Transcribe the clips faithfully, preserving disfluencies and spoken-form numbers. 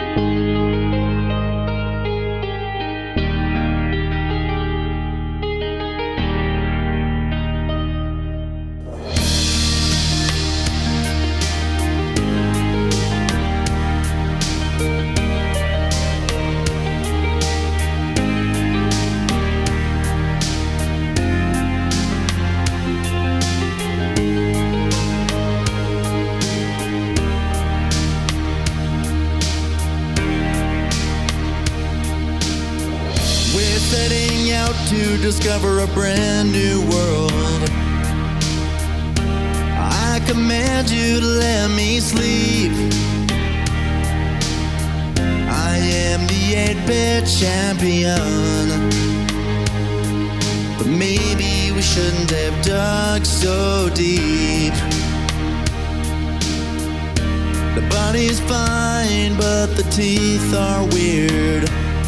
Setting out to discover a brand new world. I command you to let me sleep. I am the eight-bit champion, but maybe we shouldn't have dug so deep. The body's fine, but the teeth are weird.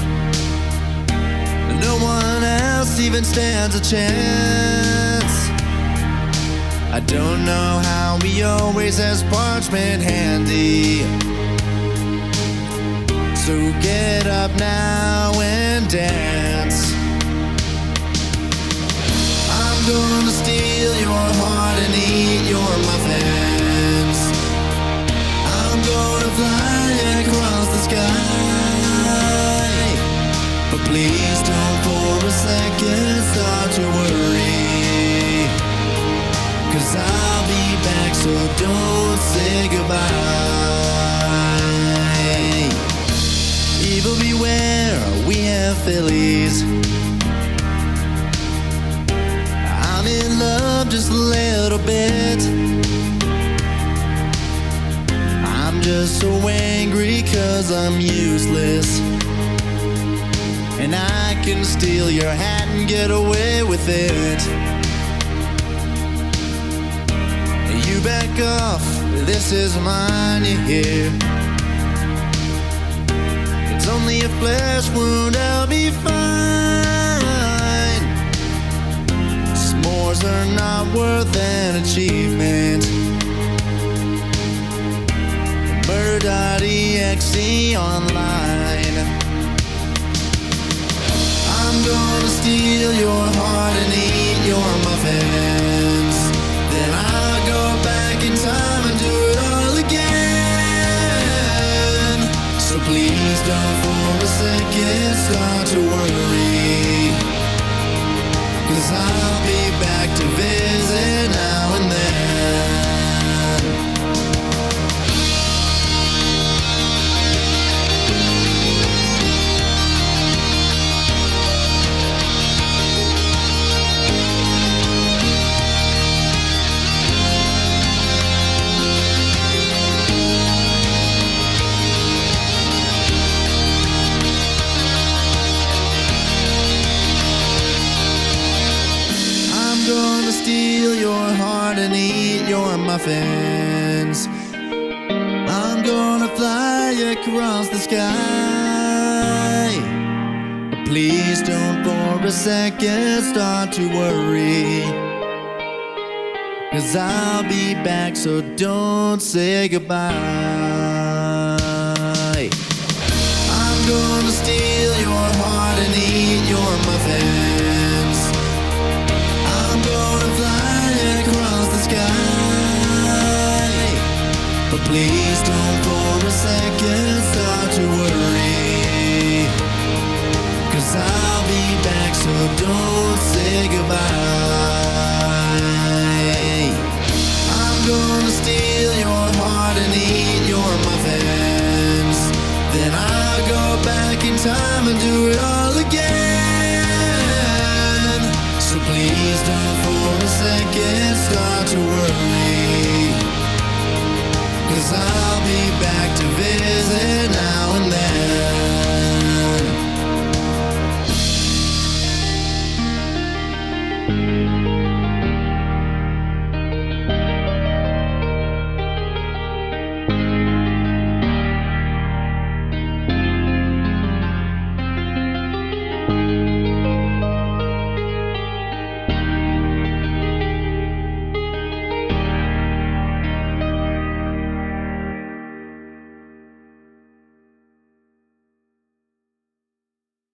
No one else even stands a chance. I don't know how he always has parchment handy. So get up now and dance. I'm gonna steal your heart and eat your muffins. I'm gonna fly across the sky. But please don't for a second start to worry, 'cause I'll be back, so don't say goodbye. Evil beware, we have fillies. I'm in love just a little bit. I'm just so angry 'cause I'm useless, and I can steal your hat and get away with it. You back off, this is mine, you hear? It's only a flesh wound, I'll be fine. S'mores are not worth an achievement. Murder.exe online. I'm gonna steal your heart and eat your muffins. Then I'll go back in time and do it all again. So please don't for a second start to worry, 'cause I'll be back to visit now and then. Steal your heart and eat your muffins. I'm gonna fly across the sky. But please don't for a second start to worry, 'cause I'll be back, so don't say goodbye. I'm gonna steal your heart and eat your muffins. I'm gonna fly across the sky. But please don't for a second start to worry, 'cause I'll be back, so don't say goodbye. I'm gonna steal your heart and eat your muffins. Then I'll go back in time and do it all again. So please don't for a second start to worry, 'cause I'll be back to visit